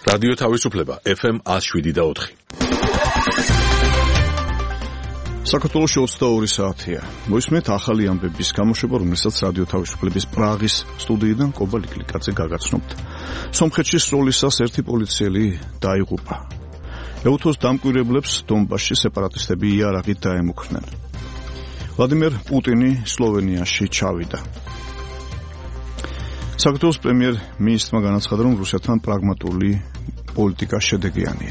რადიო თავისუფლება FM 107.4. საქართველოში 22 საათია. მოისმენთ ახალი ამბების გამოშვება, რომელსაც რადიო თავისუფლების პრაღის სტუდიიდან კობა ლიკლიკაძე გაგაცნობთ. სომხეთში სროლისას ერთი პოლიციელი დაიღუპა. ეუთოს დამკვირვებლებს დონბასში სეპარატისტები იარაღით დაემუქრნენ. ვლადიმერ პუტინი სლოვენიაში ჩავიდა. საქართველოს პრემიერ-მინისტრმა განაცხადა, რომ რუსეთთან პრაგმატული პოლიტიკა შედეგიანია.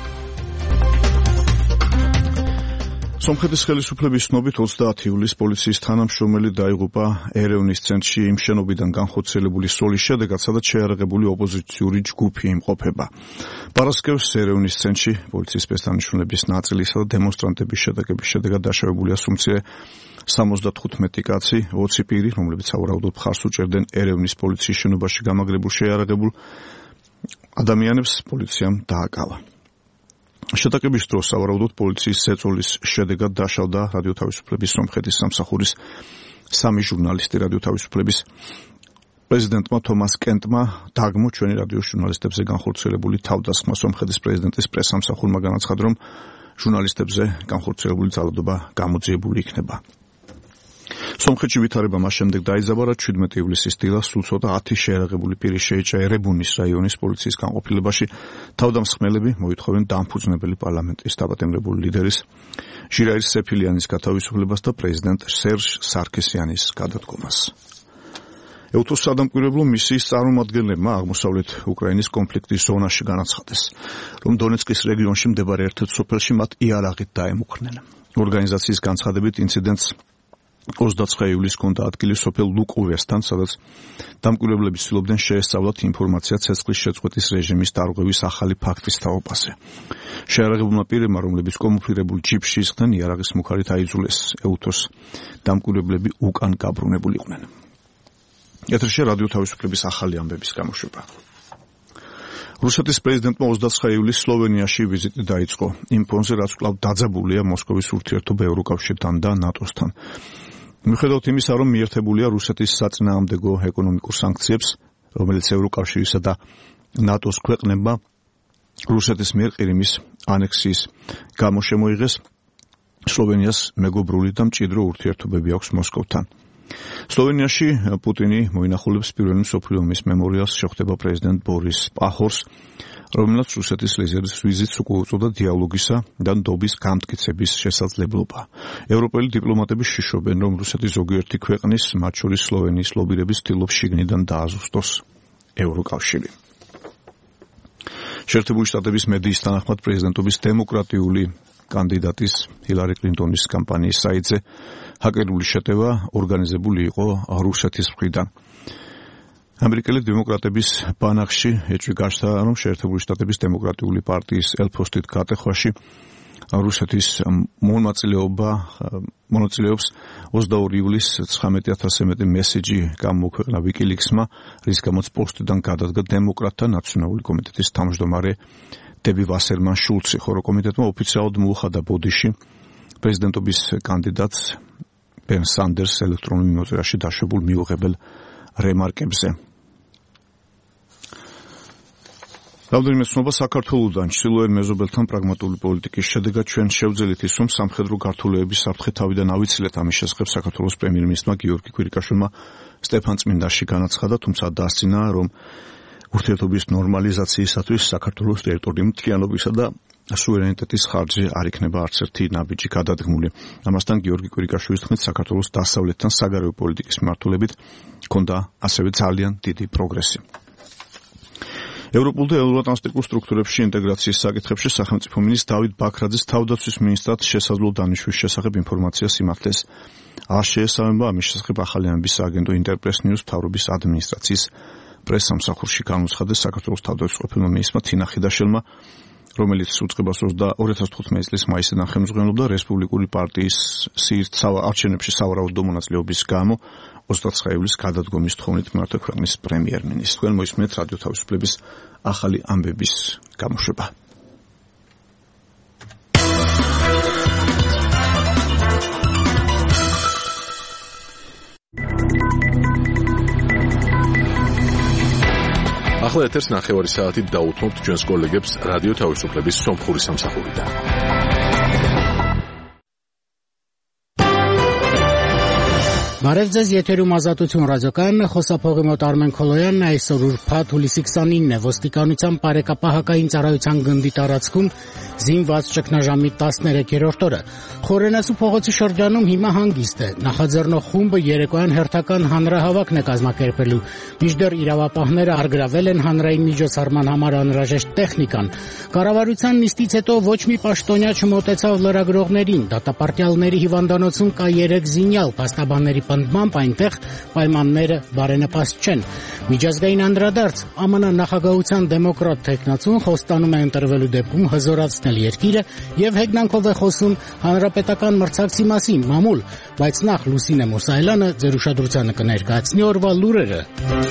სომხეთის ხელისუფლების ცნობით 30 ივლისს პოლიციის თანამშრომელი დაიღუპა ერევნის ცენტრში იმ შენობიდან განხორციელებული სროლის შედეგად, სადაც შეიარაღებული ოპოზიციური ჯგუფი იმყოფება. პარასკევს ერევნის ცენტრში პოლიციის სპეცდანიშნულების ნაწილისა და დემონსტრანტების შედეგად დაშავებულია სუმცირე 75 კაცი, 20 პირი, რომლებიც სავარაუდოდ მხარს უჭერდნენ ერევნის პოლიციის შენობაში გამაგრებულ შეიარაღებულ ადამიანებს, პოლიციამ დააკავა. შეტაკების დროს სავარაუდოდ პოლიციის წეწოლის შედეგად დაშავდა რადიო თავისუფლების სომხეთის სამსახურის 3 ჟურნალისტი. რადიო თავისუფლების პრეზიდენტმა თომას კენტმა დაგმო ჩვენი რადიოს ჟურნალისტებზე განხორციელებული თავდასხმა. სომხეთის პრეზიდენტის პრესსამსახურმა განაცხადა, რომ ჟურნალისტებზე განხორციელებული ძალადობა გამოძიებული იქნება. სომხეთში ვითარება მას შემდეგ დაიძაბა, რაც 17 ივლისის დილას სულ ცოტა 10 შეიარაღებული პირი შეიჭრა ერებუნის რაიონის პოლიციის განყოფილებაში. თავდამსხმელები მოითხოვენ დამფუძნებელი პარლამენტის დაპატიმრებული ლიდერის ჟირაირ სეფილიანის გათავისუფლებას და პრეზიდენტ სერჟ სარქისიანის გადადგომას. ეუთოს სადამკვირვებლო მისიის წარმომადგენლებმა აღმოსავლეთ უკრაინის კონფლიქტის ზონაში განაცხადეს, რომ დონეცკის რეგიონში მდებარე ერთ-ერთ სოფელში მათ იარაღით დაემუქრნენ. ორგანიზაციის განცხადებით ინციდენტს 29 ივლისს ჰქონდა ადგილი სოფელ ლუკოვესთან, სადაც დამკვირვებლები ცდილობდნენ შეესწავლათ ინფორმაცია ცეცხლის შეწყვეტის რეჟიმის დარღვევის ახალი ფაქტის თაობაზე. შეიარაღებულმა პირებმა, რომლებიც კამუფლირებულ ჯიპში ისხდნენ, იარაღის მუხარით აიძულეს. ეუთოს დამკვირვებლები უკან გაბრუნებულიყვნენ. ეთერში რადიო თავისუფლების ახალი ამბების გამოშვება. რუსეთის პრეზიდენტმა 29 ივლისს სლოვენიაში ვიზიტი დაიწყო. იმ ფონზე, რაც კვლავ დაძაბულია მოსკოვის ურთიერთობა ევროკავშირთან და ნატოსთან. მიუხედავად იმისა, რომ მიერთებულია რუსეთის საწინააღმდეგო ეკონომიკურ სანქციებს, რომელიც ევროკავშირისა და ნატოს ქვეყნებმა რუსეთის მიერ ყირიმის ანექსიის გამო შემოიღეს, სლოვენიას მეგობრული და მჭიდრო ურთიერთობები აქვს მოსკოვთან. სლოვენიაში პუტინი მოინახულებს პირველი მსოფლიო ომის მემორიალს, შეხვდება პრეზიდენტ ბორის პაჰორს, რომელსაც რუსეთის ლიდერის ვიზიტს უკვე უწოდა დიალოგისა და ნდობის გამტკიცების შესაძლებლობა. ევროპელი დიპლომატები შიშობენ, რომ რუსეთის ზოგიერთი ქვეყნის, მათ შორის სლოვენიის ლობირების ცდილობს შიგნიდან დააზუსტოს ევროკავშირი. შეერთებული შტატების მედიის თანახმად პრეზიდენტობის დემოკრატიული კანდიდატის ჰილარი კლინტონის კამპანიის საიტზე ჰაკერული შეტევა ორგანიზებული იყო რუსეთის მხრიდან. ამერიკელი დემოკრატების ბანახში ეჭვი გაჩნდა, რომ შეერთებული შტატების დემოკრატიული პარტიის ელფოსტით გატეხვაში რუსეთის მონაწილეობს 22 ივლისს 19,000-ზე მეტი მესეჯი გამოქვეყნა ვიკილიქსმა, რის გამოც პოსტიდან გადადგა დემოკრატთა ნაციონალური კომიტეტის თავმჯდომარე დები ვასერმან შულცი, ხოლო კომიტეტმა ოფიციალურად მოუხადა ბოდიში პრეზიდენტობის კანდიდატს ბენ სანდერს ელექტრონულ მიმოწერაში დაშვებულ მიუღებელ რემარკებზე. რამდენიმე ცნობა საქართველოსთან ჩრდილოეთ მეზობელთან პრაგმატული პოლიტიკის შედეგად ჩვენ შევძელით ის, რომ სამხედრო გართულების საფრთხე თავიდან ავიცილეთ. ამის შესახებ საქართველოს პრემიერ-მინისტრმა გიორგი კვირიკაშვილმა სტეფანწმინდაში განაცხადა, თუმცა დასძინა, რომ ურთიერთობის ნორმალიზაციისათვის საქართველოს ტერიტორიული მთლიანობისა და სუვერენიტეტის ხარჯზე არ იქნება არც ერთი ნაბიჯი გადადგმული. ამასთან გიორგი კვირიკაშვილის თქმით, საქართველოს დასავლეთთან საგარეო პოლიტიკის მიმართულებით ჰქონდა ასევე ძალიან დიდი პროგრესი. ევროპულ და ევროატლანტიკურ სტრუქტურებში ინტეგრაციის საკითხებში სახელმწიფო მინისტრ დავით ბაქრაძის თავდაცვის მინისტრად შესაძლო დანიშვნის შესახებ ინფორმაცია სიმართლეს არ შეესაბამება. ამის შესახებ ახალი ამბის სააგენტო ინტერპრეს ნიუს მთავრობის ადმინისტრაციის პრესსამსახურში განუცხადეს საქართველოს თავდაცვის ყოფილმა მინისტრმა თინა ხიდაშელმა, რომელიც უწყებას 2015 წლის მაისიდან ხელმძღვანელობდა რესპუბლიკური პარტიის არჩევნებში სავარაუდო მონაწილეობის გამო 29 ივლისს გადადგომის თხოვნით მიმართა ქვეყნის პრემიერ-მინისტრს. თქვენ მოისმენთ რადიო თავისუფლების ახალი ამბების გამოშვება. ახლა ეთერს 9 საათით დაუთმობთ ჩვენს კოლეგებს რადიო თავისუფლების სომხური სამსახურიდან. Բարև ձեզ, եթերում Ազատություն ռադիոկայանն է, խոսափողի մոտ Արմեն Քոլոյանն է, այսօր ուրբաթ հուլիսի 29-ն է, ոստիկանության բարեկապահական ծառայության գնդի տարածքում զինված ճգնաժամի 13-րդ օրը։ Խորենասու փողոցի շրջանում հիմա հանգիստ է, նախաձեռնող խումբը երեկոյան հերթական հանրահավաքն է կազմակերպելու, մինչդեռ իրավապահները առգրավել են հանրային միջոցառման համար անհրաժեշտ տեխնիկան։ Կառավարության նիստից հետո ոչ մի պաշտոնյա չմոտեցավ լրագրողներին, դատապարտյալների հիվանդանոցում կա 3 զինյալ, փաստաբանների պնդմամբ այնտեղ պայմանները բարենպաստ չեն։ Միջազգային անդրադարձ ԱՄՆ նախագահության դեմոկրատ թեկնածուն խոստանում է ընտրվելու դեպքում հզորացնել երկիրը եւ հեգնանքով է խոսում հանրապետական մրցակցի մասին մամուլ, բայց նախ Լուսինե Մուսայելյանը ձեր ուշադրությանը կներկայացնի օրվա լուրերը։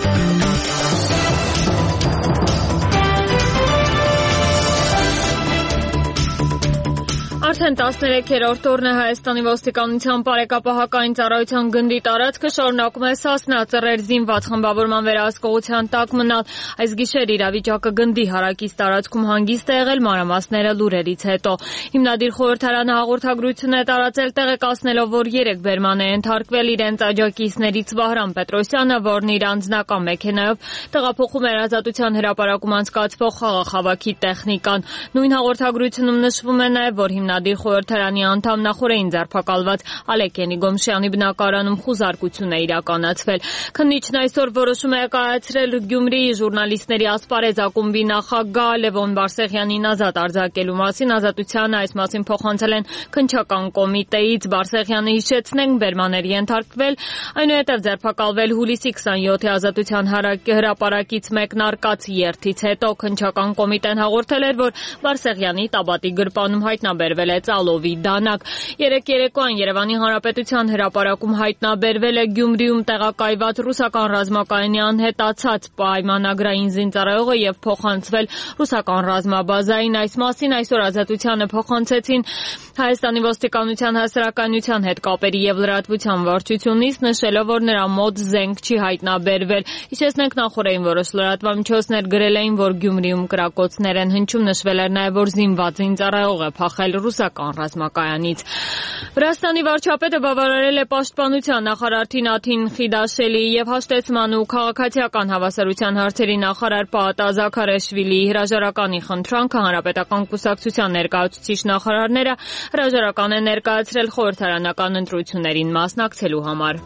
Արդեն 13-րդ օրն է Հայաստանի ոստիկանության բարեկապահական ծառայության գնդի տարածքը շարունակում է Սասնա ծռեր զինված խմբավորման վերահսկողության տակ մնալ։ Այս գիշեր իրավիճակը գնդի հարակից տարածքում հանգիստ է եղել, մանրամասները լուրերից հետո։ Հիմնադիր խորհրդարանը հաղորդագրություն է տարածել տեղեկացնելով, որ 3 բերման է ենթարկվել իրենց աջակիցներից Վահրամ Պետրոսյանը, որն իր անձնական մեքենայով տեղափոխում էր Ազատության հրապարակում անցկացվող խաղաղավաքի տեխնիկան։ Նույն հաղորդագրությունում նշվում է նաև, որ հիմնադիր խորհրդարանի անդամ նախորդին ձերբակալված Ալեքենի Գոմշյանի բնակարանում խուզարկություն է իրականացվել։ Քննիչն այսօր որոշում է կայացրել Գյումրիի ժուրնալիստների ասպարեզ ակումբի նախագահ Լևոն Բարսեղյանին ազատ արձակելու մասին։ Ազատությանը այս մասին փոխանցել են քննչական կոմիտեից։ Բարսեղյանը հիշեցնենք բերմաներ ենթարկվել, այնուհետև ձերբակալվել հուլիսի 27-ի Ազատության հրապարակից մեկնարկած երթից հետո։ Քննչական կոմիտեն հաղորդել էր, որ Բարսեղյանի Տաբատի գրպանում հայտնաբերվել է ծալովի դանակ։ Երեկ երեկոյան Երևանի Հանրապետության հրապարակում հայտնաբերվել է Գյումրիում տեղակայված ռուսական ռազմակայանի անհետացած պայմանագրային զինծառայողը եւ փոխանցվել ռուսական ռազմաբազային։ Այս մասին այսօր Ազատությանը փոխանցեցին Հայաստանի ոստիկանության հասարակայնության հետ կապերի եւ լրատվության վարչությունից, նշելով, որ նրա մոտ զենք չի հայտնաբերվել։ Հիշեցնենք նախորդին որոշ լրատվամիջոցներ գրել էին, որ Գյումրիում կրակոցներ են հնչում, նշվել էր նաեւ, որ զինված զինծառայող է փախել ռուսական ռազմակայանից։ Վրաստանի վարչապետը բավարարել է պաշտպանության նախարար Թինաթին Խիդաշելիի եւ հաշտեցման ու քաղաքացիական հավասարության հարցերի նախարար Պաատա Զաքարեշվիլիի հրաժարականի խնդրանքը հանրապետական կուսակցության ներկայացուցիչ նախարարները հրաժարական է ներկայացրել խորհրդարանական ընտրություններին մասնակցելու համար։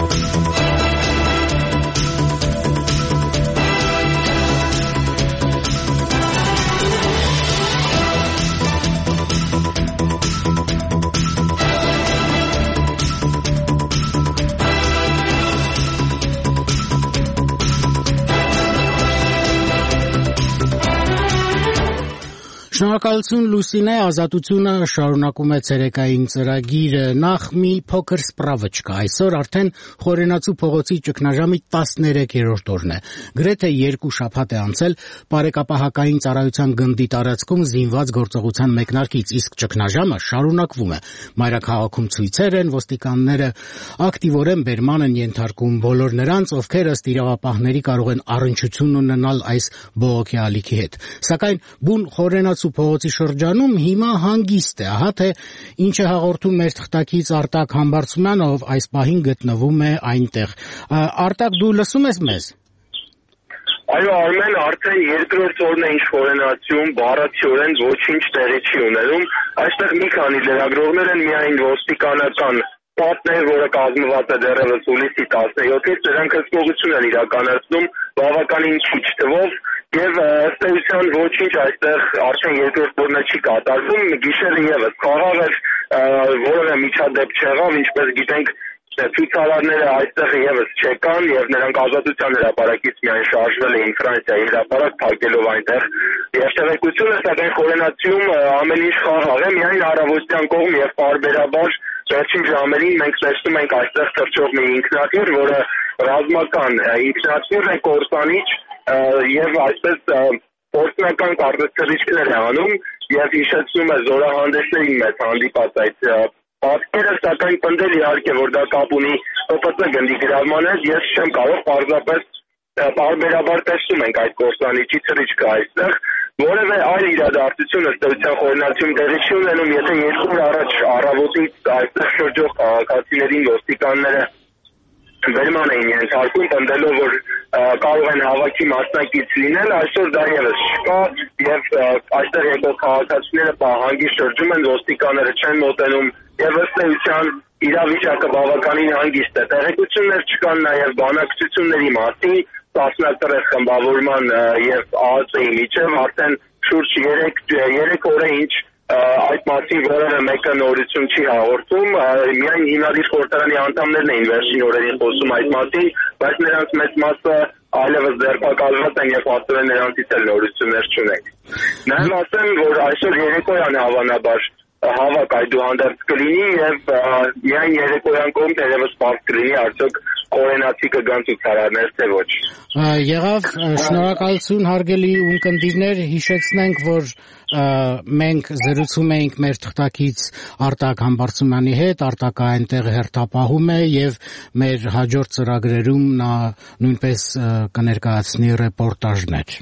Շնորհակալություն Լուսինե, Ազատությունը շարունակում է ցերեկային ծրագիրը։ Նախ մի փոքր սպրավոչկա։ Այսօր արդեն Խորենացու փողոցի ճգնաժամի 13-րդ օրն է։ Գրեթե 2 շաբաթ է անցել բարեկապահական ծառայության գնդի տարածքում զինված գործողության մեկնարկից, իսկ ճգնաժամը շարունակվում է։ Մայրաքաղաքում ցույցեր են, ոստիկանները ակտիվորեն բերման են ենթարկում բոլոր նրանց, ովքեր ըստ իրավապահների կարող են առնչություն ունենալ այս բողոքի ալիքի հետ։ Սակայն բուն Խորենացու փողոցի շրջանում հիմա հանգիստ է, ահա թե ինչ է հաղորդում մեր թղթակից Արտակ Համբարձումյանը, ով այս պահին գտնվում է այնտեղ։ Արտակ, դու լսում ես մեզ։ Այո, Արմեն, արդեն երկրորդ օրն է ինչ Խորենացիում բառացիորեն ոչինչ տեղի չի ունենում։ Այստեղ մի քանի լրագրողներ են, միայն ոստիկանական պատներ, որը կազմված է դեռևս հուլիսի 17-ից, նրանք հսկողություն են իրականացնում բավականին քիչ թվով եւ ըստ էության ոչինչ այստեղ արդեն երկրորդ օրը չի կատարվում։ Գիշերը եւս խաղաղ էր, որևէ միջադեպ չեղավ, ինչպես գիտենք, ցուցարարները այստեղ եւս չեկան եւ նրանք Ազատության հրապարակից միայն շարժվել էին Ֆրանսիայի հրապարակ, փակելով այնտեղ երթևեկությունը, սակայն Խորենացիում ամեն ինչ խաղաղ է, միայն առավոտյան կողմ եւ պարբերաբար վերջին ժամերին մենք տեսնում ենք այստեղ թռչող մի ինքնաթիռ, որը ռազմական ինքնաթիռ է, կորսանիչ եւ այսպես օրինական կարտոֆիլներ է անում եւ հիշեցնում է զորահանդեսների մեծ հանդիպած այդ պատկերը, սակայն պնդել իհարկե, որ դա կապ ունի ՕՊԾ գնդի գրավման հետ, ես չեմ կարող պարզապես պարբերաբար տեսնում ենք այդ կորսանիչի թռիչքը այստեղ, որևէ այլ իրադարձություն ըստ էության խորհրդանացում տեղի չի ունենում, եթե 2 օր առաջ առավոտից այստեղ շրջող քաղաքացիներին ոստիկանները վերման էին ենթարկում, պնդելով, որ կարող են հավաքի մասնակից լինել, այսօր դա ևս չկա եւ այստեղ եկող քաղաքացիները պահանջի շրջում են, ոստիկանները չեն մոտենում եւ ըստ էության իրավիճակը բավականին հանգիստ է։ Տեղեկություններ չկան նաեւ բանակցությունների մասին, տասնյակ խմբավորման եւ ԱԱԾ-ի միջև արդեն շուրջ 3 օր է ինչ այդ մասին որևէ մեկը նորություն չի հաղորդում, միայն հիմնադիր խորհրդարանի անդամներն էին վերջին օրերին խոսում այդ մասին, բայց նրանց մեծ մասը այլևս ձերբակալված են եւ հաստորեն նրանցից էլ նորություններ չունենք։ Նաեւ ասեմ, որ այսօր երեկոյան հավանաբար հավաք այդուհանդերձ կլինի եւ միայն երեկոյան կողմ դերևս պարզ կլինի արդյոք կորենացի կգան ցուցարարներ թե ոչ։ Եղավ, շնորհակալություն հարգելի ունկնդիրներ, հիշեցնենք, որ մենք զրուցում էինք մեր թղթակից Արտակ Համբարձումյանի հետ, Արտակը այնտեղ հերթապահում է եւ մեր հաջորդ ծրագրերում նա նույնպես կներկայացնի ռեպորտաժներ։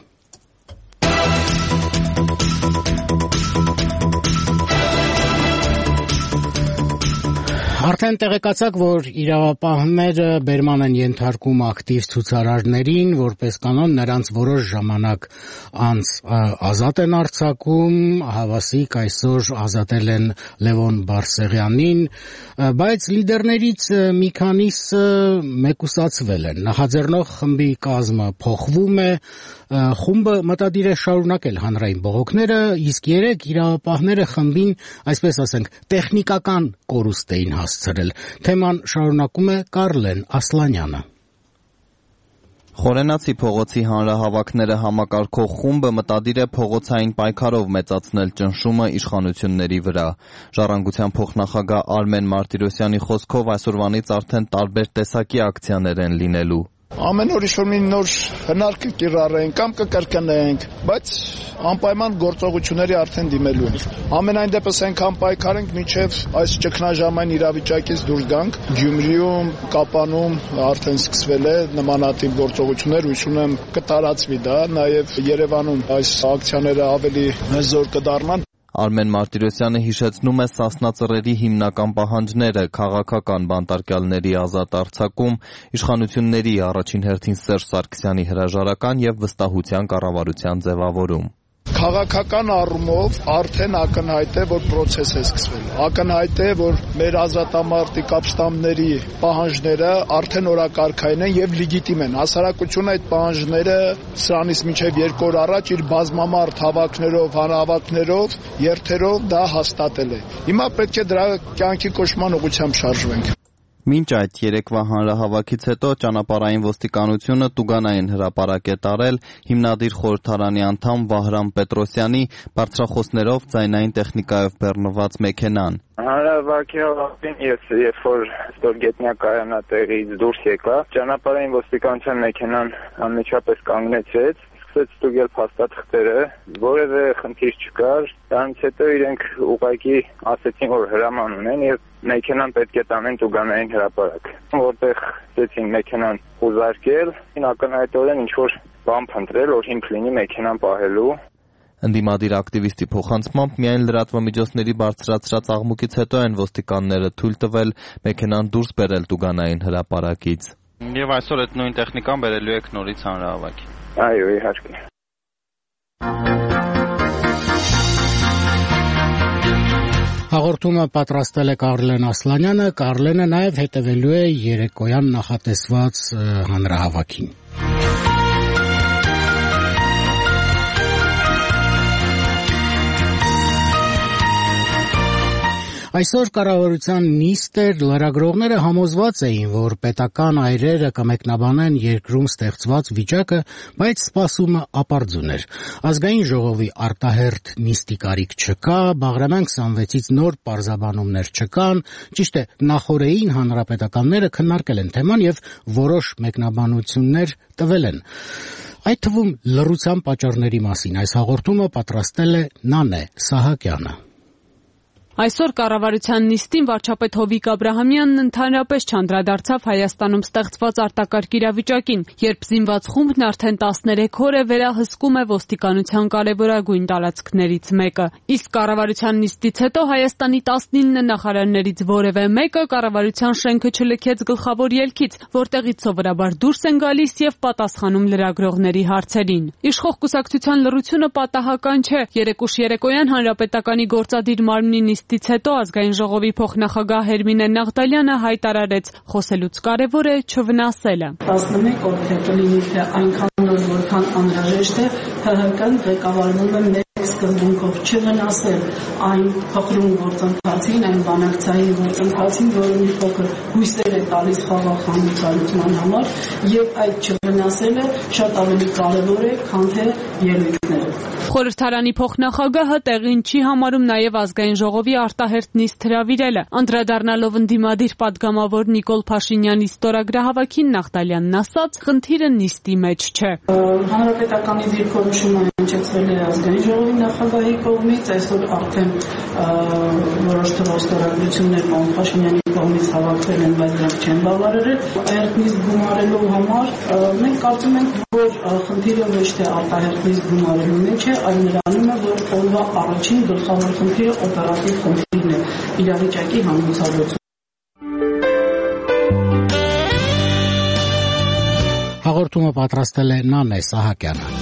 Արդեն տեղեկացաք, որ իրավապահները բերման են ենթարկում ակտիվ ցուցարարներին, որպես կանոն նրանց որոշ ժամանակ անց ազատ են արձակում, հավասիկ այսօր ազատել են Լևոն Բարսեղյանին, բայց լիդերներից մի քանիսը մեկուսացվել են։ Նախաձեռնող խմբի կազմը փոխվում է, խումբը մտադիր է շարունակել հանրային բողոքները, իսկ 3 իրավապահները խմբին, այսպես ասենք, տեխնիկական կորուստ էին հասցրել։ Թեման շարունակում է Կարլեն Ասլանյանը։ Խորենացի փողոցի հանրահավաքները համակարգող խումբը մտադիր է փողոցային պայքարով մեծացնել ճնշումը իշխանությունների վրա։ Ժառանգության փոխնախագահ Արմեն Մարտիրոսյանի խոսքով այսօրվանից արդեն տարբեր տեսակի ակցիաներ են լինելու։ Ամեն օր ինչ-որ մի նոր հնարք կիրառենք կամ կկրկնենք, բայց անպայման գործողությունների արդեն դիմելու ենք։ Ամենայն դեպս այնքան պայքարենք, մինչև այս ճգնաժամային իրավիճակից դուրս գանք։ Գյումրիում, Կապանում արդեն սկսվել է նմանատիպ գործողություններ, հույս ունեմ կտարածվի դա, նաև Երևանում այս ակցիաները ավելի զոր կդառնան։ Արմեն Մարտիրոսյանը հիշեցնում է Սասնա ծռերի հիմնական պահանջները՝ քաղաքական բանտարկյալների ազատ արձակում, իշխանությունների առաջին հերթին Սերժ Սարգսյանի հրաժարական եւ վստահության կառավարության ձևավորում։ Քաղաքական առումով արդեն ակնհայտ է, որ process է սկսվել։ Ակնհայտ է, որ մեր ազատամարտիկ ապստամբների պահանջները արդեն օրակարգային են եւ լեգիտիմ են։ Հասարակությունը այդ պահանջները սրանից մինչեւ 2 օր առաջ իր բազմամարդ հավաքներով, հանրահավաքներով, երթերով դա հաստատել է։ Հիմա պետք է դրա կյանքի կոչման ուղղությամբ շարժվենք։ Մինչ այդ երեկվա հանրահավաքից հետո ճանապարհային ոստիկանությունը տուգանային հրապարակ է տարել հիմնադիր խորհրդարանի անդամ Վահրամ Պետրոսյանի բարձրախոսներով ձայնային տեխնիկայով բեռնված մեքենան։ Հանրահավաքի ավարտին ես երբ որ ստորգետնյա կայանատեղից դուրս եկա, ճանապարհային ոստիկանության մեքենան անմիջապես կանգնեցրեց, սկսեց ստուգել փաստաթղթերը, որևէ խնդիր չկար, դրանից հետո իրենք ուղղակի ասեցին, որ հրաման ունեն եւ մեքենան պետք է տանեն տուգանային հրապարակ, որտեղ ցեցին մեքենան ուզարկել, ակնհայտորեն ինչ-որ բան փնտրել, որ հիմք լինի մեքենան պահելու։ Ընդդիմադիր ակտիվիստի փոխանցմամբ միայն լրատվամիջոցների բարձրացրած աղմուկից հետո են ոստիկանները թույլ տվել մեքենան դուրս բերել տուգանային հրապարակից։ Եվ այսօր այդ նույն տեխնիկան բերելու եք նորից հանրահավաքի։ Այո, իհարկե։ Հաղորդումը պատրաստել է Կարլեն Ասլանյանը, Կարլենը նաև հետևելու է երեկոյան նախատեսված հանրահավաքին։ Այսօր կառավարության նիստեր լրագրողները համոզված էին, որ պետական այրերը կմեկնաբանեն երկրում ստեղծված վիճակը, բայց սպասումը ապարդյուն էր։ Ազգային ժողովի արտահերթ նիստի կարիք չկա, Բաղրամյան 26-ից նոր պարզաբանումներ չկան, ճիշտ է, նախօրեին հանրապետականները քննարկել են թեման եւ որոշ մեկնաբանություններ տվել են։ Այդ թվում լռության պատճառների մասին այս հաղորդումը պատրաստել է Նանե Սահակյանը։ Այսօր կառավարության նիստին վարչապետ Հովիկ Աբրահամյանն ընդհանրապես չանդրադարձավ Հայաստանում ստեղծված արտակարգ իրավիճակին, երբ զինված խումբն արդեն 13 օր է վերահսկում է ոստիկանության կարևորագույն տարածքներից մեկը։ Իսկ կառավարության նիստից հետո Հայաստանի 19 նախարարներից որևէ մեկը կառավարության շենքը չլքեց գլխավոր ելքից, որտեղից սովորաբար դուրս են գալիս եւ պատասխանում լրագրողների հարցերին։ Իշխող կուսակցության լռությունը պատահական չէ։ Երեկոյան Հանրապետականի գործադիր մարմնի նիստից հետո ազգային ժողովի փոխնախագահ Հերմինե Նաղդալյանը հայտարարեց, խոսելուց կարևոր է չվնասելը։ 11 օր հետո լինի թե այնքան նոր որքան անհրաժեշտ է ՀՀԿ-ն ղեկավարվում է մեկ սկզբունքով չվնասել այն փխրուն գործընթացին, այն բանակցային գործընթացին, որը մի փոքր հույսեր է տալիս խաղաղ հանդիսալուծման համար, եւ այդ չվնասելը շատ ավելի կարևոր է, քան թե ելույթները։ Խորհրդարանի փոխնախագահը տեղին չի համարում նաև ազգային ժողովի արտահերթ նիստ հրավիրելը։ Անդրադառնալով ընդդիմադիր պատգամավոր Նիկոլ Փաշինյանի ստորագրահավաքին Նաղդալյանն ասաց, խնդիրը նիստի մեջ չէ։ Հանրապետականի դիրքորոշումը հնչեցվել է ազգային ժողովի նախագահի կողմից, այսօր արդեն որոշ թվով ստորագրություններ պարոն Փաշինյանի կողմից հավաքվել են, բայց դրանք չեն բավարարել։ Արտահերթ նիստ գումարելու համար մենք կարծում ենք, որ խնդիրը ոչ թե արտահերթ նիստ գումարելու մեջ է, այլ նրանում է, որ օրվա առաջին գլխավոր խնդիրը օպերատիվ խնդիրն է, իրավիճակի հանգուցալուծումը։ Հաղորդումը պատրաստել է Նանե Սահակյանը։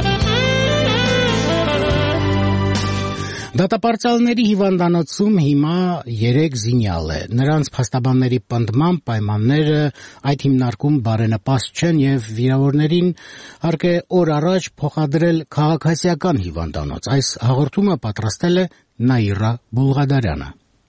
Դատապարտյալների հիվանդանոցում հիմա 3 զինյալ է։ Նրանց փաստաբանների պնդմամբ պայմանները այդ հիմնարկում բարենպաստ չեն եւ վիրավորներին հարկ է օր առաջ փոխադրել քաղաքացիական հիվանդանոց։ Այս հաղորդումը պատրաստել է Նաիրա Բուլղադարյանը։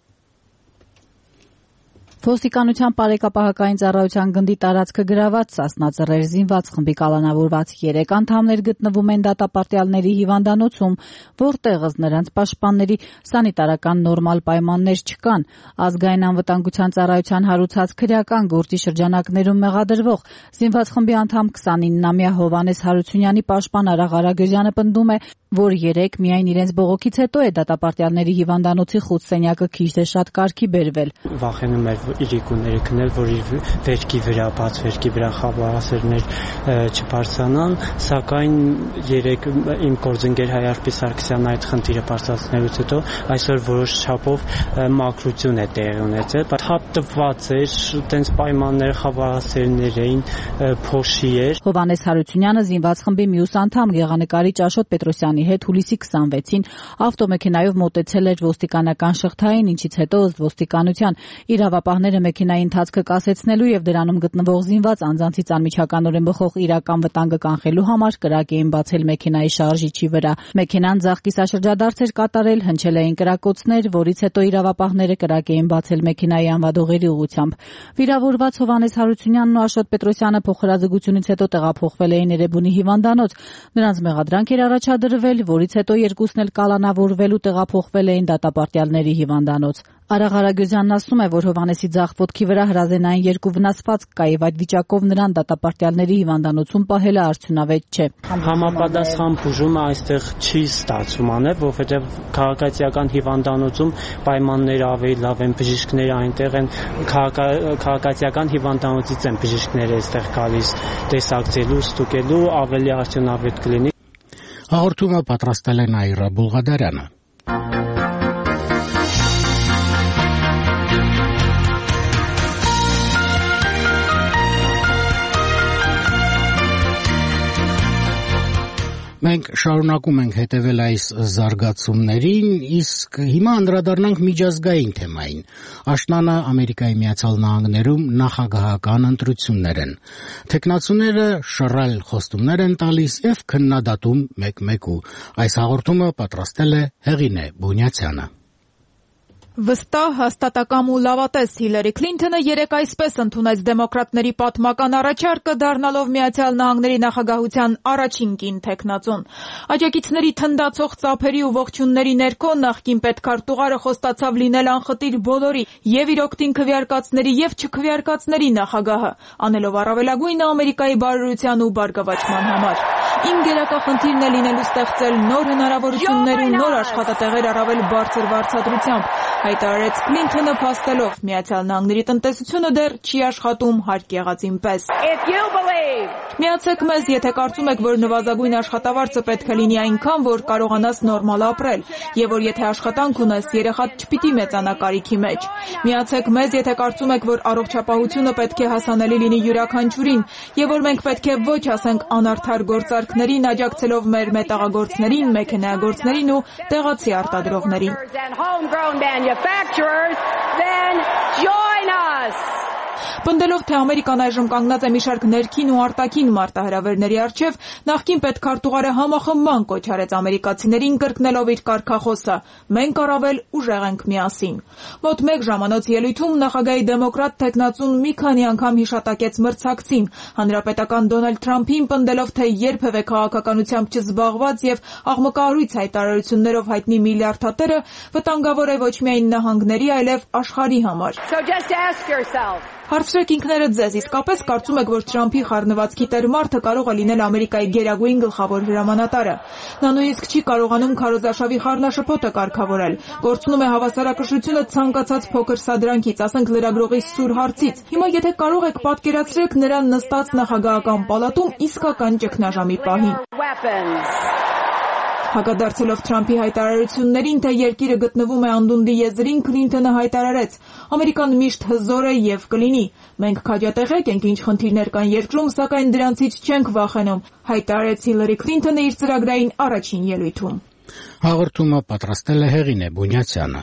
Ոստիկանության բարեկապահական ծառայության գնդի տարածքը գրաված Սասնաձեռեր զինված խմբի կալանավորված 3 անդամներ գտնվում են դատապարտյալների հիվանդանոցում, որտեղ ըստ նրանց պաշտպանների սանիտարական նորմալ պայմաններ չկան։ Ազգային անվտանգության ծառայության հարուցած քրեական գործի շրջանակներում մեղադրվող զինված խմբի անդամ 29-ամյա Հովհաննես Հարությունյանի պաշտպան Արաղ Արագոզյանը պնդում է, որ 3 միայն իրենց բողոքից հետո է դատապարտյալների հիվանդանոցի խուտ սենյակը քիչ թե շատ կարգի բերվել։ Վախենում էր իրիկուները քնել, որ իր վերքի վրա, բաց վերքի վրա խաբարասերներ չբարձրանան, սակայն 3 իմ գործընկեր Հայարպի Սարգսյանն այդ խնդիրը բարձրացնելուց հետո այսօր որոշ չափով մաքրություն է տեղի ունեցել, բայց հապտված էր, տենց պայմաններ խաբարասերներ էին, փոշի էր։ Հովհաննես Հարությունյանը զինված խմբի մյուս անդամ գեղանկարիչ Աշոտ Պետրոսյանի հետ հուլիսի 26-ին ավտոմեքենայով մոտեցել էր ոստիկանական շղթային, ինչից հետո ըստ ոստիկանության իրավապահները մեքենայի ընթացքը կասեցնելու եւ դրանում գտնվող զինված անձանցից անմիջականորեն բխող իրական վտանգը կանխելու համար կրակ էին բացել մեքենայի շարժիչի վրա։ Մեքենան ձախ կիսաշրջադարձ էր կատարել, հնչել էին կրակոցներ, որից հետո իրավապահները կրակ էին բացել մեքենայի անվադողերի ուղղությամբ։ Վիրավորված Հովհաննես Հարությունյանն ու Աշոտ Պետրոսյանը փոխհրաձգությունից հետո տեղափոխվել էին Էրեբունի հիվանդանոց։ Նրանց մեղադրանք էր առաջադրվել, որից հետո երկուսն էլ կալանավորվել ու տեղափոխվել էին դատապարտյալների հիվանդանոց։ Արաղ Արագոզյանն ասում է, որ Հովհաննեսի ձախ ոտքի վրա հրազենային 2 վնասվածք կա եւ այդ վիճակով նրան դատապարտյալների հիվանդանոցում պահելը արդյունավետ չէ։ Համապատասխան բուժումը այստեղ չի ստացվում անել, որովհետեւ քաղաքացիական հիվանդանոցում պայմանները ավելի լավ են, բժիշկները այնտեղ են, քաղաքացիական հիվանդանոցից են բժիշկները այստեղ գալիս տեսակցելու, ստուգելու, ավելի արդյունավետ կլինի։ Հաղորդումը պատրաստել է Նաիրա Բուլղադարյանը։ Մենք շարունակում ենք հետևել այս զարգացումներին, իսկ հիմա անդրադառնանք միջազգային թեմային։ Աշնանը Ամերիկայի Միացյալ Նահանգներում նախագահական ընտրություններ են։ Թեկնածուները շռայլ խոստումներ են տալիս եւ քննադատում մեկ-մեկու։ Այս հաղորդումը պատրաստել է Հեղինե Բունյացյանը։ Վստահ, հաստատակամ ու լավատես Հիլարի Քլինթոնը երեկ այսպես ընդունեց դեմոկրատների պատմական առաջարկը, դառնալով Միացյալ Նահանգների նախագահության առաջին կին թեկնածուն։ Աջակիցների թնդացող ծափերի ու ողջունների ներքո նախկին պետքարտուղարը խոստացավ լինել անխտիր բոլորի, եւ իր օգտին քվեարկածների եւ չքվեարկածների նախագահը, անելով առավելագույնը Ամերիկայի բարօրության ու բարգավաճման համար։ իմ գերակախնդիրն է լինելու ստեղծել նոր հնարավորություններ ու նոր աշխատատեղեր առավել բարձր վարձատրությամբ, հայտարարեց Քլինթոնը փաստելով Միացյալ Նահանգների տնտեսությունը դեռ չի աշխատում հարկ եղածին պես։ Միացեք մեզ, եթե կարծում եք, որ նվազագույն աշխատավարձը պետք է լինի այնքան, որ կարողանաս նորմալ ապրել, եւ որ եթե աշխատանք ունես, երեխադ չպիտի մեծանա կարիքի մեջ։ Միացեք մեզ, եթե կարծում եք, որ առողջապահությունը պետք է հասանելի լինի յուրաքանչյուրին, եւ որ մենք պետք է ոչ ասենք անարդար գործարքներին, աջակցելով մեր մետաղագործներին, մեքենայագործներին ու տեղացի արտադրողներին։ Պնդելով, թե Ամերիկան այժմ կանգնած է մի շարք ներքին ու արտաքին մարտահրավերների առջև, նախկին պետքարտուղարը համախմբման կոչ արեց ամերիկացիներին կրկնելով իր կարգախոսը. «Մենք առավել ուժեղ ենք միասին»։ Մոտ 1 ժամանոց ելույթում նախագահի դեմոկրատ թեկնածուն մի քանի անգամ հիշատակեց մրցակցին, հանրապետական Դոնալդ Թրամփին պնդելով, թե երբևէ քաղաքականությամբ չզբաղված եւ աղմկահարույց հայտարարություններով հայտնի միլիարդատերը վտանգավոր է ոչ միայն նահանգների, այլև աշխարհի համար։ Հարցրեք ինքներդ ձեզ, իսկապես կարծում եք, որ Թրամփի խառնվածքի տեր մարդը կարող է լինել Ամերիկայի գերագույն գլխավոր հրամանատարը։ Նա նույնիսկ չի կարողանում քարոզարշավի խառնաշփոթը կարգավորել, կորցնում է հավասարակշռությունը ցանկացած փոքր սադրանքից, ասենք լրագրողի սուր հարցից։ Հիմա եթե կարող եք պատկերացրեք նրան նստած նախագահական պալատում իսկական ճգնաժամի պահին։ Հակադարձելով Թրամփի հայտարարություններին, թե երկիրը գտնվում է անդունդի եզրին, Քլինթոնը հայտարարեց. «Ամերիկան միշտ հզոր է եւ կլինի։ Մենք քաջատեղեք ենք, ինչ խնդիրներ կան երկրում, սակայն դրանցից չենք վախենում», հայտարարեց Հիլարի Քլինթոնը իր ծրագրային առաջին ելույթում։ Հաղորդումը պատրաստել է Հեղինե Բունյացյանը։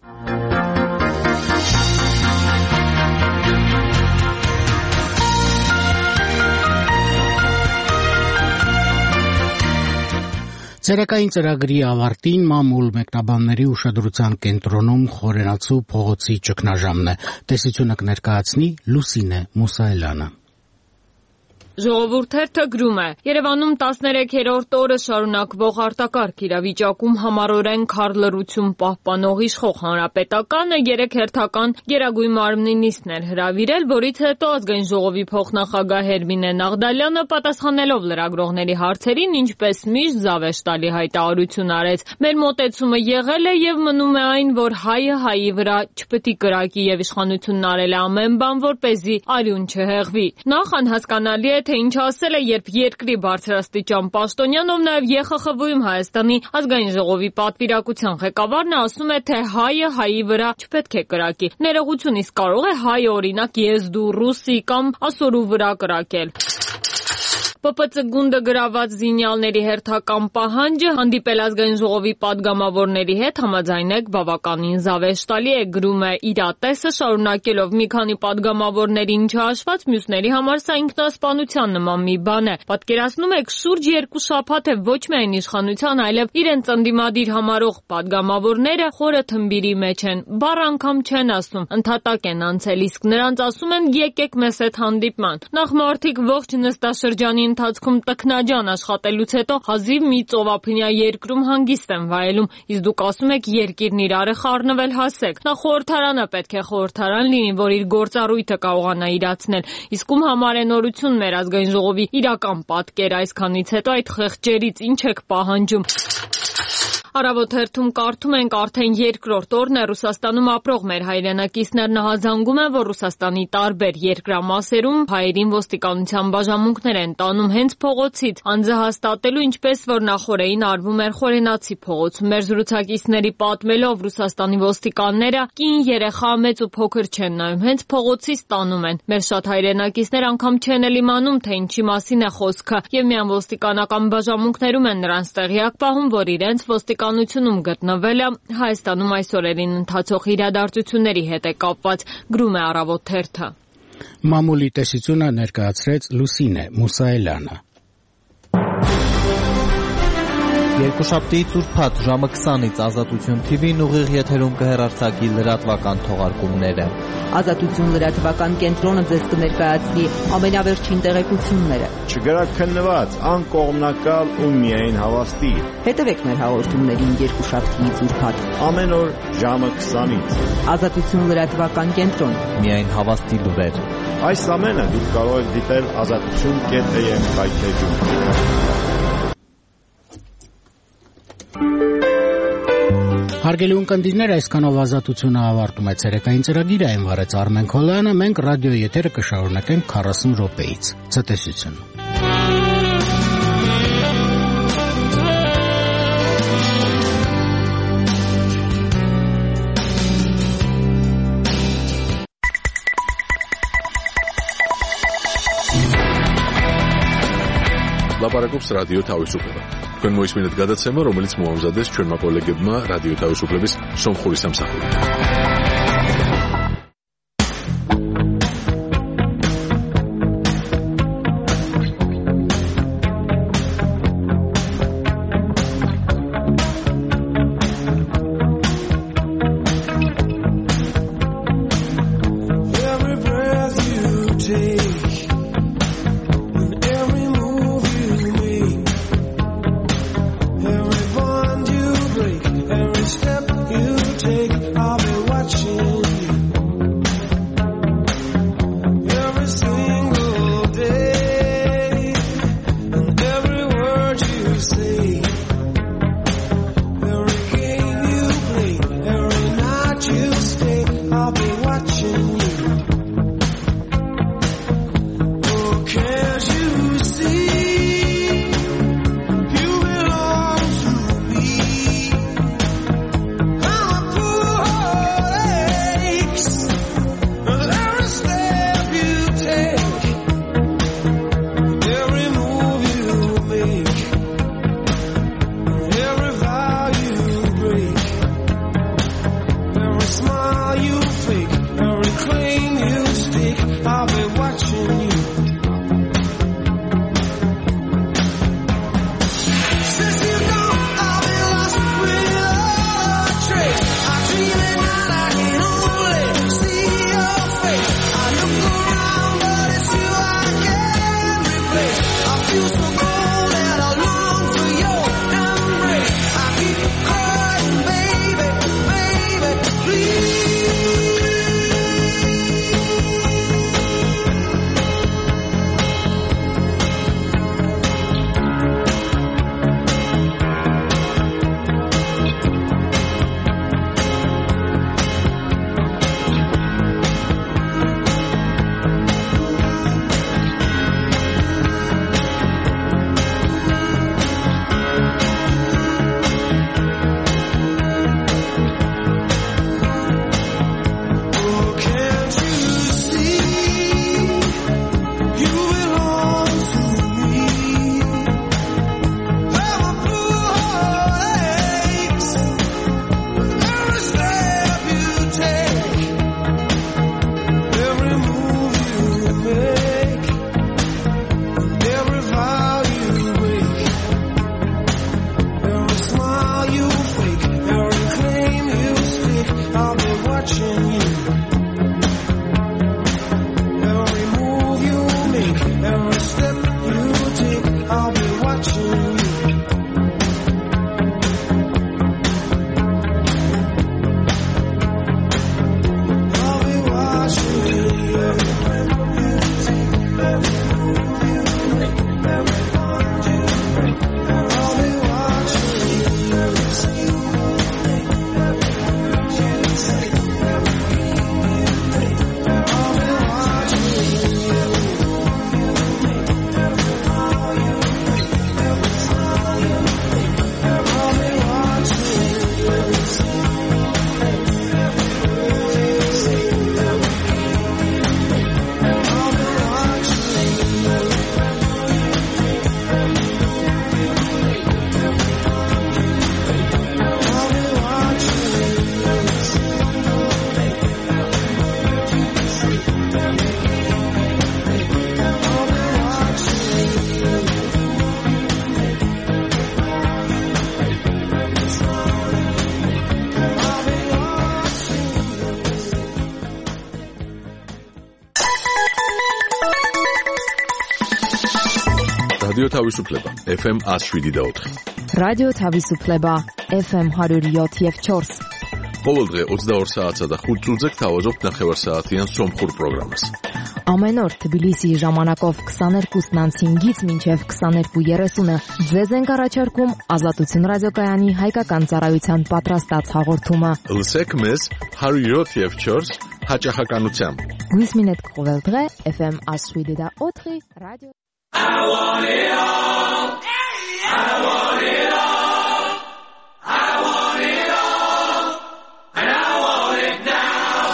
Ցերեկային ծրագրի ավարտին մամուլ մեկնաբանների ուշադրության կենտրոնում Խորենացու փողոցի ճգնաժամն է։ Տեսությունը կներկայացնի Լուսինե Մուսայելյանը։ Ժողովուրդ թերթը գրում է. Երևանում 13-րդ օրը շարունակվող արտակարգ իրավիճակում համառորեն քարլռություն պահպանող իշխող հանրապետականը 3 հերթական գերագույն մարմնի նիստներ հրավիրել, որից հետո ազգային ժողովի փոխնախագահ Հերմինե Նաղդալյանը պատասխանելով լրագրողների հարցերին, ինչպես միշտ զավեշտալի հայտարարություն արեց. «Մեր մոտեցումը եղել է եւ մնում է այն, որ հայը հայի վրա չպետք է կրակի եւ իշխանությունն արել է ամեն բան, որպեսզի արյուն չհեղվի»։ Նախ անհասկանալի է, թե ինչ ասել է, երբ երկրի բարձրաստիճան պաշտոնյան, ով նաև ԵԽԽՎ-ում Հայաստանի ազգային ժողովի պատվիրակության ղեկավարն ասում է, թե հայը հայի վրա չպետք է կրակի։ Ներողություն, իսկ կարող է հայը օրինակ եզդու, ռուսի կամ ասորու վրա կրակել։ ՊՊՑ գունդը գրաված զինյալների հերթական պահանջը հանդիպել ազգային ժողովի падգամավորների հետ համաձայնեք բավականին զավեշտալի է, գրում է Իրատեսը, շարունակելով մի քանի падգամավորներին չհաշված մյուսների համար սա ինքնասպանության նման մի բան է։ Պատկերացնում եք, շուրջ 2 շաբաթ է ոչ միայն իշխանության, այլև իրենց ընդդիմադիր համարող падգամավորները խորը թմբիրի մեջ են, բառ անգամ չեն ասում, ընդհատակ են անցել, իսկ նրանց ասում են եկեք մեզ հետ հանդիպման։ Նախ մարդիկ ողջ նստաշրջանի ընթացքում տքնաջան աշխատելուց հետո հազիվ մի ծովափնյա երկրում հանգիստ են վայելում, իսկ դուք ասում եք երկիրն իրար է խառնվել, հասեք։ Նա խորհրդարանը պետք է խորհրդարան լինի, որ իր գործառույթը կարողանա իրացնել։ Իսկ ում համար է նորություն մեր ազգային ժողովի իրական պատկերը, այսքանից հետո այդ խեղճերից ինչ եք պահանջում։ Առավոտ հերթում կարդում ենք արդեն երկրորդ օրն է Ռուսաստանում ապրող մեր հայրենակիցներն ահազանգում են, որ Ռուսաստանի տարբեր երկրամասերում հայերին ոստիկանության բաժանմունքներ են տանում հենց փողոցից, անձը հաստատելու, ինչպես որ նախորդին արվում էր Խորենացի փողոցում։ Մեր զրուցակիցների պատմելով Ռուսաստանի ոստիկանները կին, երեխա, մեծ ու փոքր չեն նայում, հենց փողոցից տանում են։ Մեր շատ հայրենակիցներ անգամ չեն էլ իմանում, թե ինչի մասին է խոսքը, եւ միայն ոստիկանական բաժանմունքներում են նրանց տեղյակ պահում, որ իրենց ոստիկանությունում գտնվելը Հայաստանում այս օրերին ընթացող իրադարձությունների հետ է կապված, գրում է Առավոտ թերթը։ Մամուլի տեսությունը ներկայացրեց Լուսինե Մուսայելյանը։ Երկուշաբթիից ուրբաթ ժամը 20-ից Ազատություն TV-ն ուղիղ եթերում կհեռարձակի լրատվական թողարկումները։ Ազատություն լրատվական կենտրոնը ձեզ կներկայացնի ամենավերջին տեղեկությունները։ Չգրաքննված, անկողմնակալ ու միայն հավաստի։ Հետևեք մեր հաղորդումներին երկուշաբթիից ուրբաթ ամեն օր ժամը 20-ից։ Ազատություն լրատվական կենտրոն։ Միայն հավաստի լուրեր։ Այս ամենը դուք կարող եք դիտել azatutun.am-ի հայտարարում։ Հարգելի ունկնդիրներ, այսքանով ազատությունը ավարտում է ցերեկային ծրագիրը, այն վարեց Արմեն Քոլյանը, մենք ռադիոյի եթերը կշարունակենք 40 րոպեից։ Ցտեսություն։ ლაპარაკობს რადიო თავისუფლება. თქვენ მოისმინეთ გადაცემა, რომელიც მოამზადეს ჩვენმა კოლეგებმა რადიო თავისუფლების სომხური სამსახურიდან. რადიო თავისუფლება FM 107.4. რადიო თავისუფლება FM 107.4. ყოველდღე 22 საათსა და 5 წუთზე გთავაზობთ ნახევარსაათიან სომხურ პროგრამას. Ամեն օր Թբիլիսիի ժամանակով 22:05-ից մինչև 22:30-ը ձեզ ենք առաջարկում Ազատություն ռադիոկայանի հայկական ծառայության պատրաստած հաղորդումը։ Լսեք մեզ 107.4 հաճախականությամբ։ Գույսմինետ կողելդրե FM Aswidi.org ռադիո I want it all. I want it all. I want it all. And I want it now.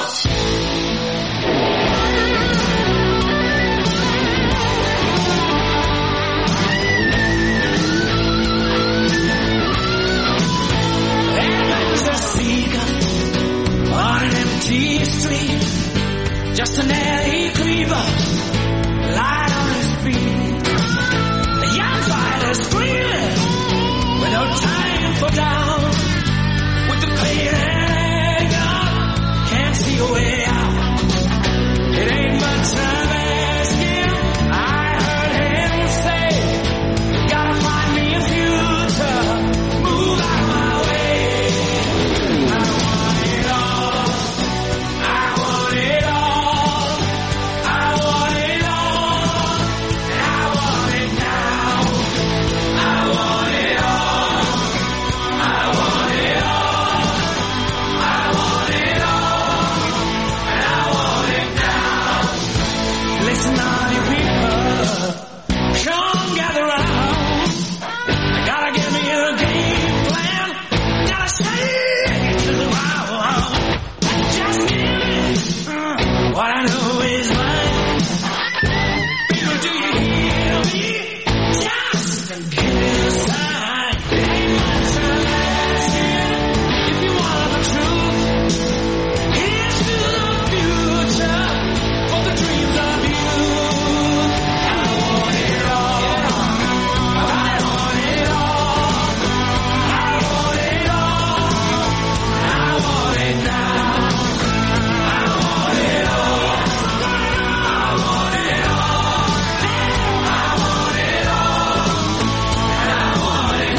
There's a seagull on an empty street, just an alley creeper, light on his feet. The young fighter screaming with no time for down, with the pain hanging out, can't see a way out. It ain't much time asking. I heard him say, gotta find me a future, move out my way. I want it all. I want it all. I want it all. And I want it now. I want it all. I want it all. I want it all. And I want it now. Listen, all you people, come gather round. I gotta give me a game plan. Gotta shake it to the ground. Just give me what I know is mine. People, do you hear me? Just give me a sign. It ain't much time asking. If you want the truth, here's to the future for the dreams of you. I want it all. I want it all. I want it all. I want it now. I want it all. I want it all. I want it all. And I want it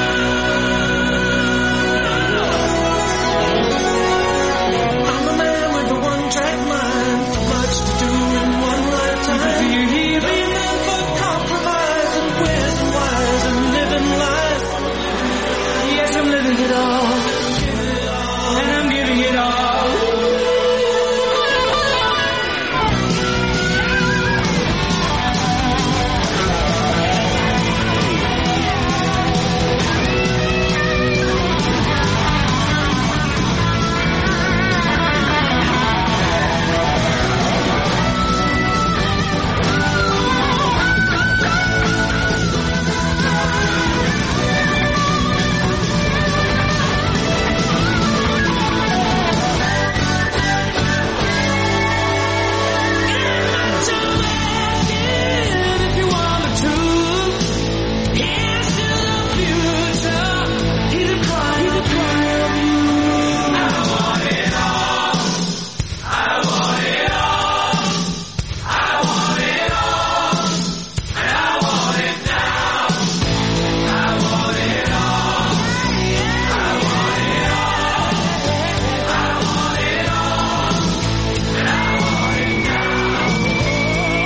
now. I'm the man with the one-track mind. Much to do in one lifetime. Do you hear me? Never compromise and where's and whys and living life. Yes, I'm living it all. And I'm giving it all. If you want the truth, here's to the future. He's a cry of you. I want it all. I want it all. I want it all. And I want it now. I want it all. I want it all. I want it all. And I want it now.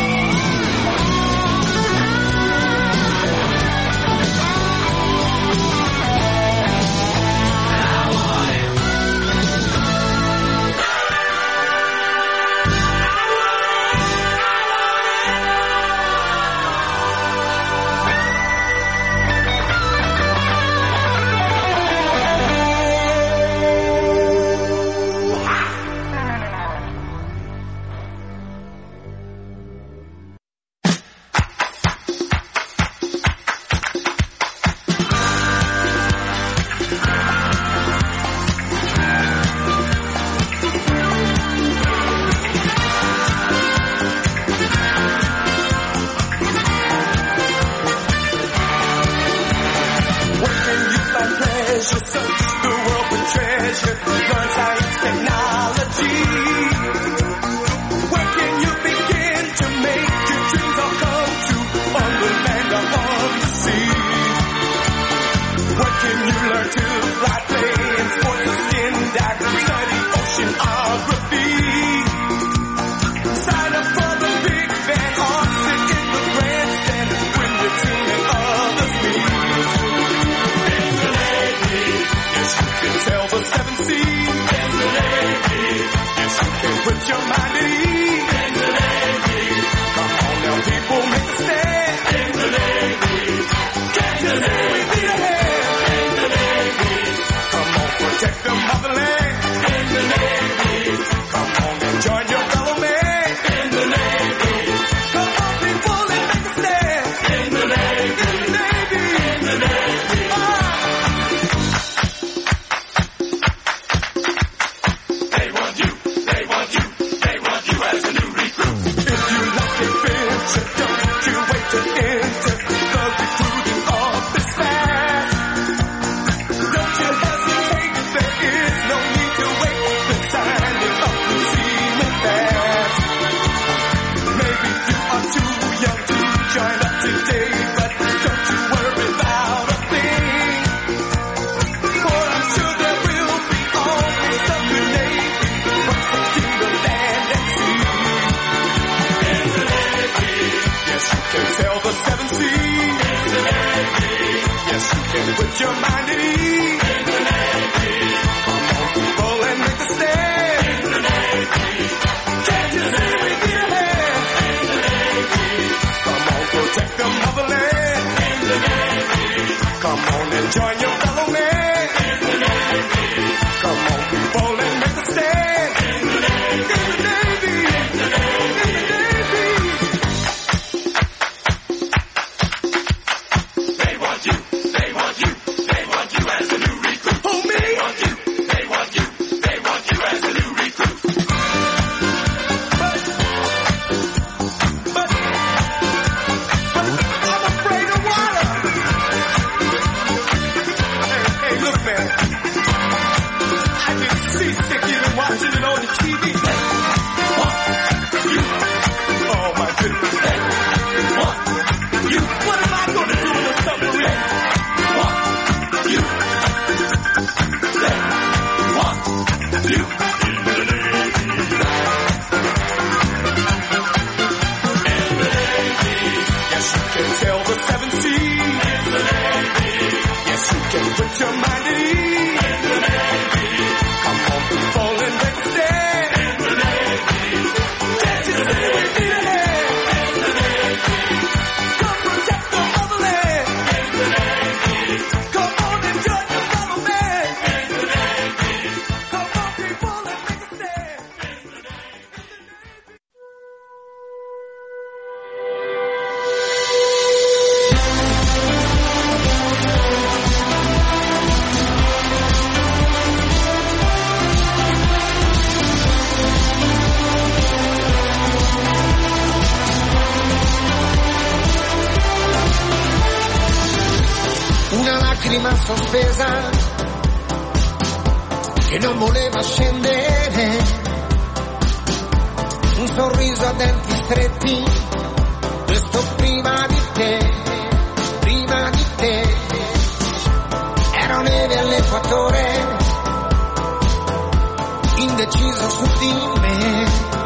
Sign up for the to enter the recruiting office fast. Don't you hesitate, there is no need to wait. The signing up will seem fast. Maybe you are too young to join up today, but don't you worry about a thing. For I'm sure there will be always some good Navy once the kingdom land at sea. In the Navy, yes you can sail the seven seas. In the Navy, yes you can put your mind at ease. In the Navy, come on people and make a stand. In the Navy, can't you see we need a hand? In the Navy, come on protect the motherland. In the Navy, come on and join your fellow man. In the Navy, come on people and make a stand. In the Navy, in the Navy, in the Navy, in the Navy. They want you, they want you, they want you as a new recruit. Who, me? They want you, they want you, they want you as a new recruit. But I'm afraid of water. Hey, look, man. I get seasick even watching it on the TV. They want you. Oh, my goodness. They want you. What am I going to do in a submarine? They want you. They want you. In the Navy. In the Navy. Yes, you can sail the seven seas. In the Navy. Yes, you can put your mind at ease. In the Navy. Come on, people, and make a stand. In the Navy. Can't you see we need a hand? In the Navy. Come protect the motherland. In the Navy. Come on and join your fellow man. In the Navy. Come on, people, and make a stand. In the Navy. Una lacrima sospesa che non voleva scendere, un sorriso a denti stretti, questo prima di te, prima di te. Ero neve all'equatore, indeciso su di me,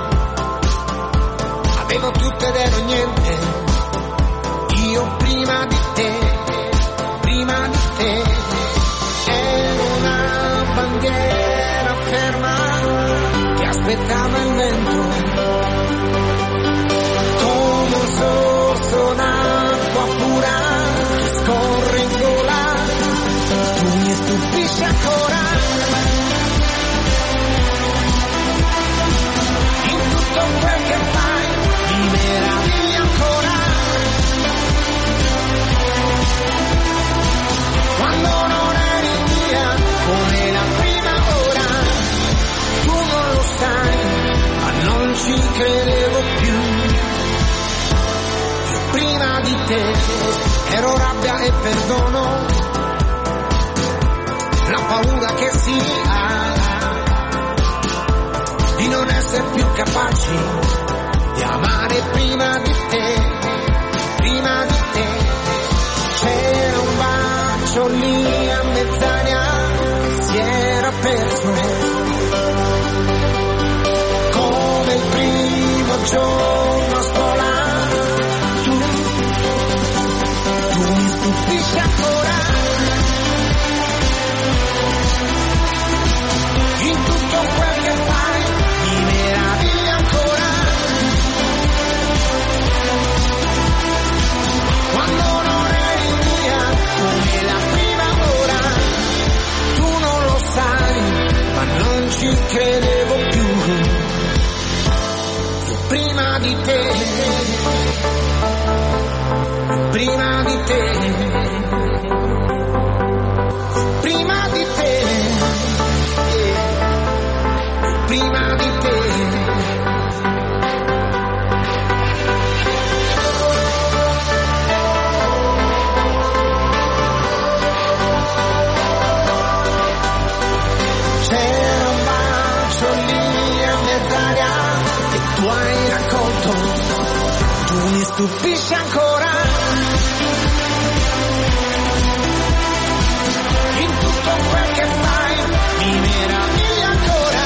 avevo tutto ed ero niente, io prima di te. Prima di te ero una bandiera ferma che aspettava il vento, come un sorso d'acqua pura che scorre in gola, tu mi stupisci ancora, in tutto quel che fai mi meravigli ancora. Quando non eri mia, come la prima ora, tu non lo sai, ma non ci credevo più. Io prima di te ero rabbia e perdono, la paura che si ha di non essere più capaci di amare prima di te, prima di te. C'era un bacio lì a mezz'aria che si era perso, come il primo giorno a scuola. Tu mi stupisci ancora, in tutto quel che fai mi meraviglia ancora. stupisce ancora. In tutto quel che fai mi meraviglia ancora.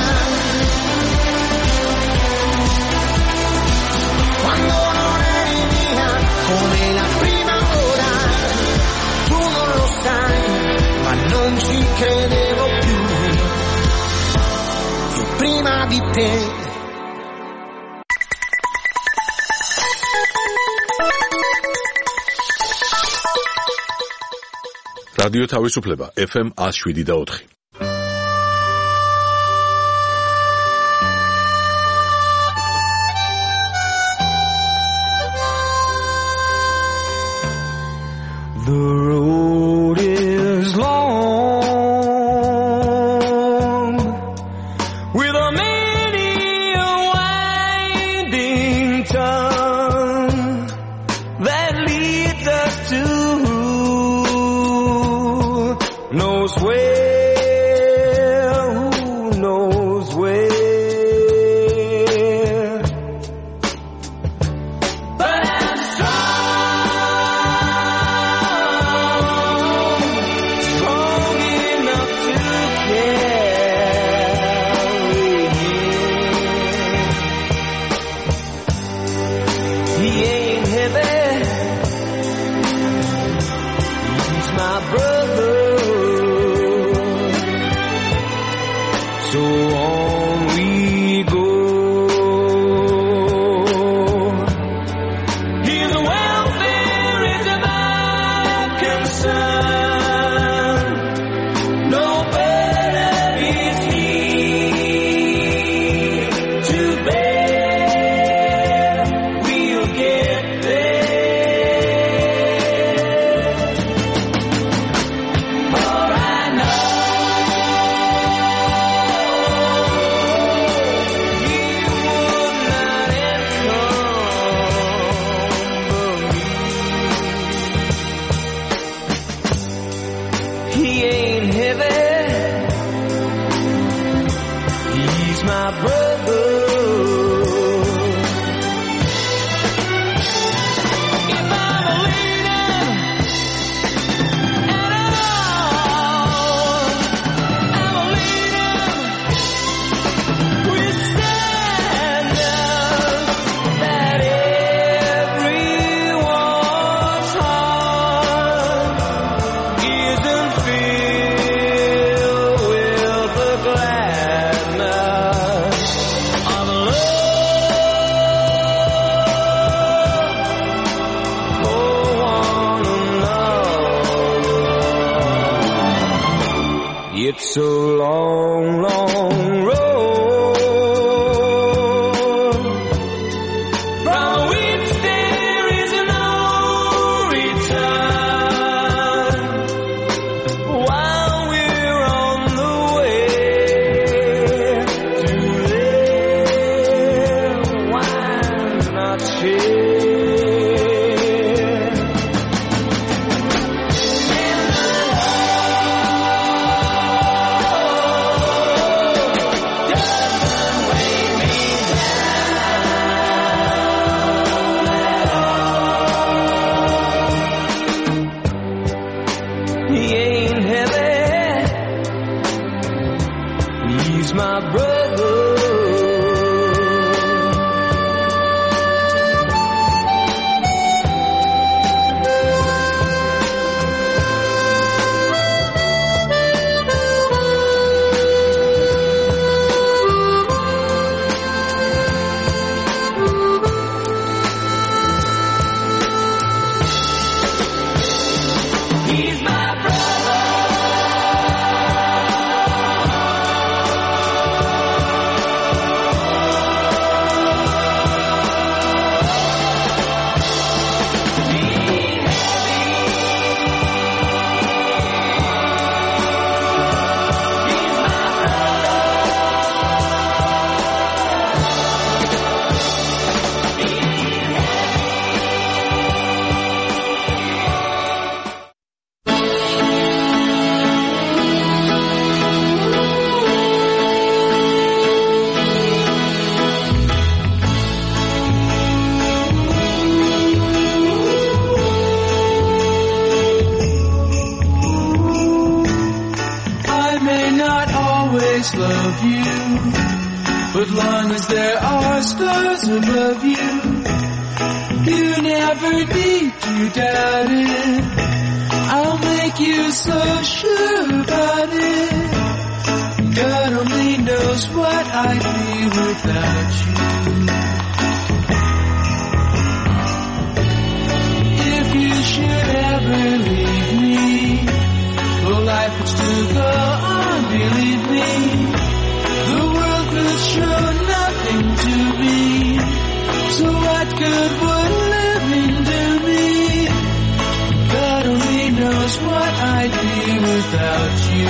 Quando non eri mia come la prima ora, tu non lo sai, ma non ci credevo più prima di te. რადიო თავისუფლება FM 107.4. The road is long with a many a winding tongue that leads us to knows where, who knows where. But I'm strong enough to carry him. He ain't heavy, he's my brother. So on we go. His welfare is my concern. No better is he to bear. We'll get there. For I know he ain't heavy, he's my brother. If I'm a leader at all, I'm a leader with standards that everyone's heart isn't filled with the gladness of love for one another. It's a long, long road from which there is no return. While we're on the way to live, why not share? In the of you. But long as there are stars above you, you never need to doubt it. I'll make you so sure about it. God only knows what I'd be without you. If you should ever leave me, well, life would still go on, believe me. The world could show nothing to me. So what good would living do me? God only knows what I'd be without you.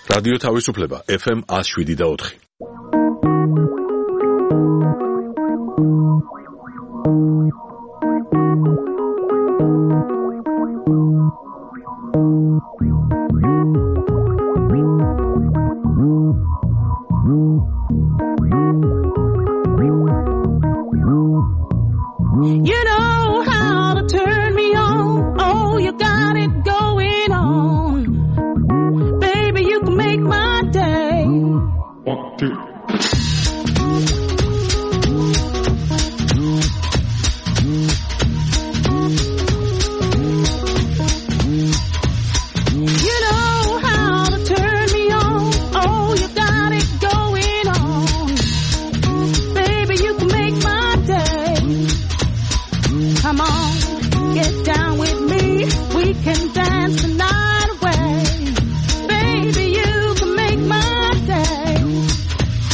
რადიო თავისუფლება FM 107.4. You know how to turn me on. Oh, you got it going on. Baby, you can make my day. 1, 2. You know how to turn me on. Oh, you got it going on. Baby, you can make my day. Come on, get down with me. We can dance the night away. Baby, you can make my day.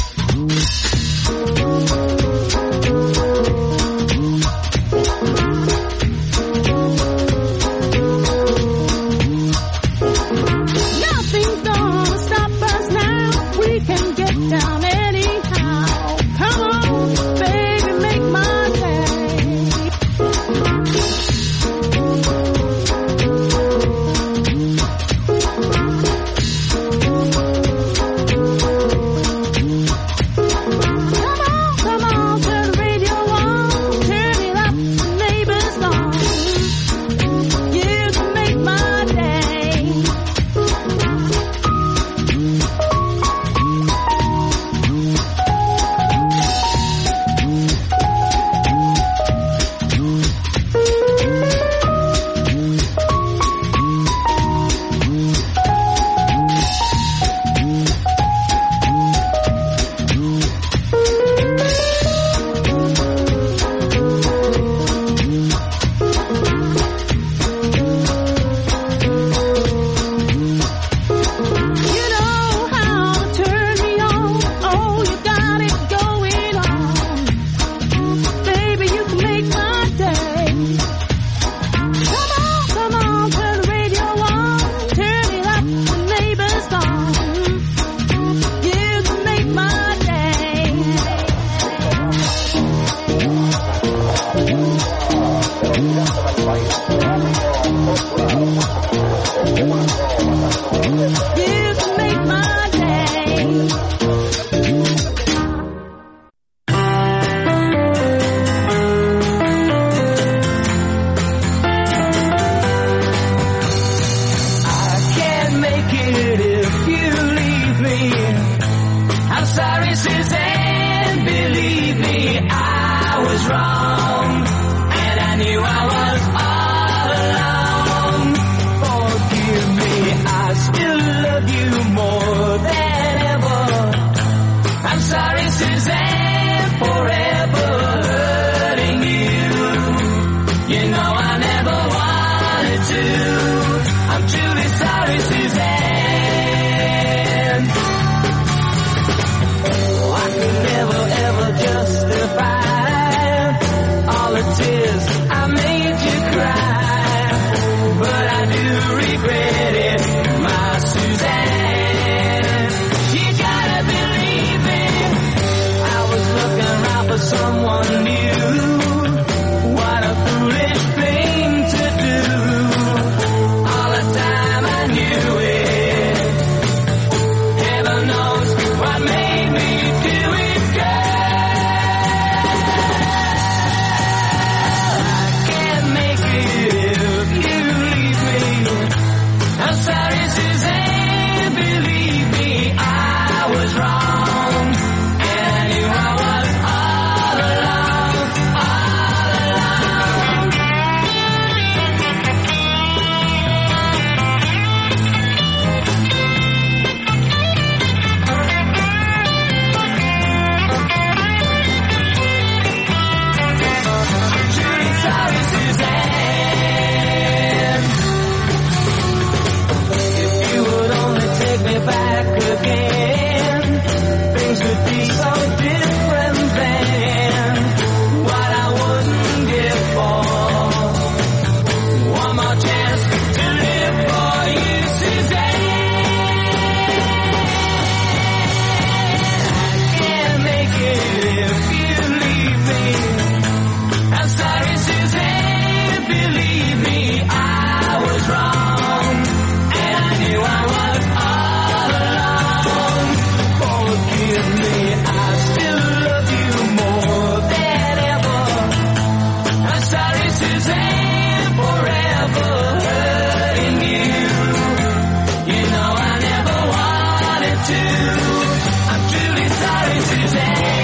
I'm truly sorry to say.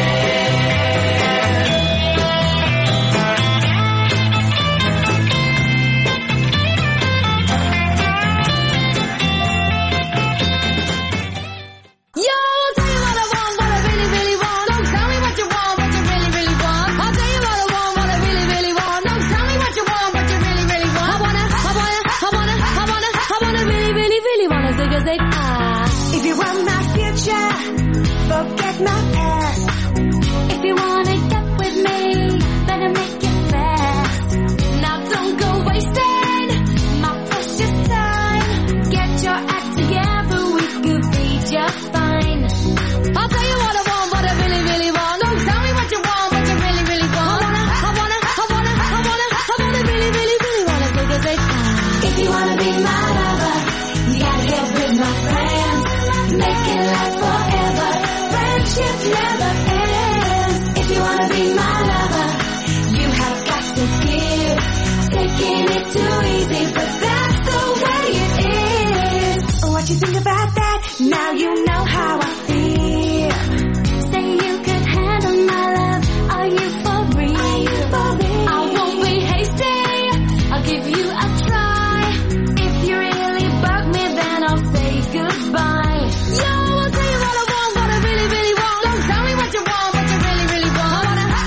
If you want my future, forget my past. If you wanna get with me, better make it fast. Now don't go wasting my precious time. Get your act together, we could be just fine. I'll tell you what I want, what I really, really want. Don't tell me what you want, what you really, really want. I wanna really, really, really wanna take a big time. If you wanna be my lover, you gotta get with my friends. Make it last forever. Friendship never ends. If you wanna be my lover, you have got to give. Taking it too easy, but that's the way it is. What you think about that? Now you know how I feel. Say you could handle my love. Are you for real? I won't be hasty. I'll give you a try. If you really bug me, then I'll say goodbye. Yo, I'll tell you what I want, what I really, really want. Don't tell me what you want, what you really, really want.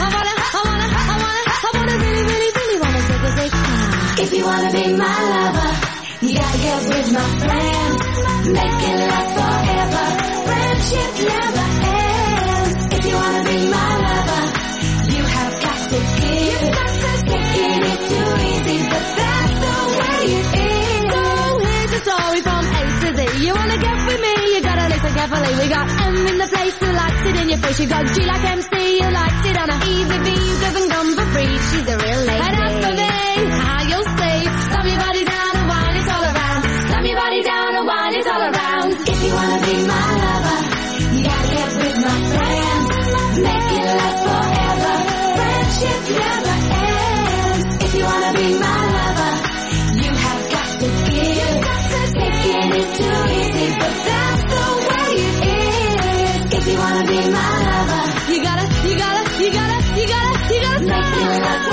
I wanna really, really, really wanna take a big time. If you wanna be my lover, you gotta get with my friends. Make it last forever. Friendship never ends. If you wanna be my lover, you have got to give. Taking it too easy, but that's the way it is. So here's the story from A to Z. You wanna get with me, you gotta listen carefully. We got M in the place who likes it in your face. You got G like MC, who likes it on a easy V, who doesn't come for free. She's a real lady. And as for me, how you'll see. Slam your body down and wine it all around. Slam your body down and wine it all around. If you wanna be my lover, you gotta get with my friends. Make it last forever. Friendship never ends. If you wanna be my lover, you have got to give. Taking it too easy, but that's the way it is. If you wanna be my lover, you gotta make it last